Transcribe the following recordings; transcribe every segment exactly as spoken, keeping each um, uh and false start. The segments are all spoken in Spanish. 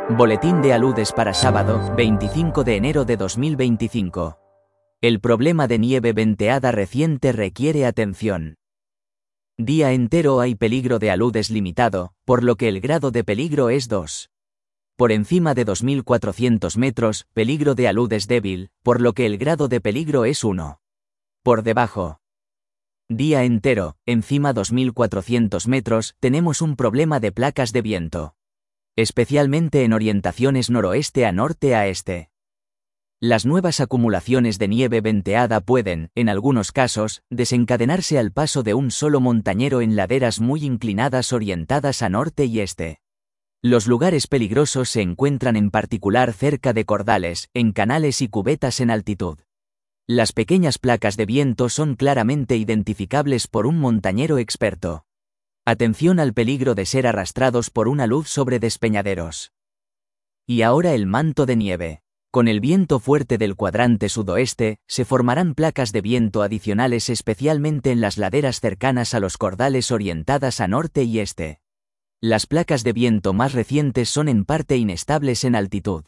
Boletín de aludes para sábado, veinticinco de enero de dos mil veinticinco. El problema de nieve venteada reciente requiere atención. Día entero hay peligro de aludes limitado, por lo que el grado de peligro es dos. Por encima de dos mil cuatrocientos metros, peligro de aludes débil, por lo que el grado de peligro es uno. Por debajo. Día entero, encima dos mil cuatrocientos metros, tenemos un problema de placas de viento. Especialmente en orientaciones noroeste a norte a este. Las nuevas acumulaciones de nieve venteada pueden, en algunos casos, desencadenarse al paso de un solo montañero en laderas muy inclinadas orientadas a norte y este. Los lugares peligrosos se encuentran en particular cerca de cordales, en canales y cubetas en altitud. Las pequeñas placas de viento son claramente identificables por un montañero experto. Atención al peligro de ser arrastrados por una luz sobre despeñaderos. Y ahora el manto de nieve. Con el viento fuerte del cuadrante sudoeste, se formarán placas de viento adicionales especialmente en las laderas cercanas a los cordales orientadas a norte y este. Las placas de viento más recientes son en parte inestables en altitud.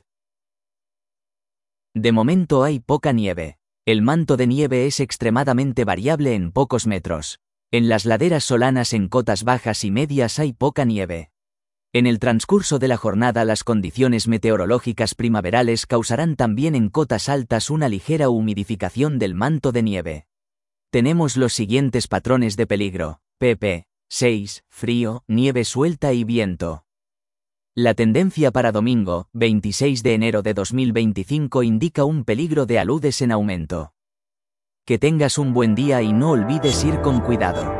De momento hay poca nieve. El manto de nieve es extremadamente variable en pocos metros. En las laderas solanas en cotas bajas y medias hay poca nieve. En el transcurso de la jornada las condiciones meteorológicas primaverales causarán también en cotas altas una ligera humidificación del manto de nieve. Tenemos los siguientes patrones de peligro: P P seis, frío, nieve suelta y viento. La tendencia para domingo, veintiséis de enero de dos mil veinticinco indica un peligro de aludes en aumento. Que tengas un buen día y no olvides ir con cuidado.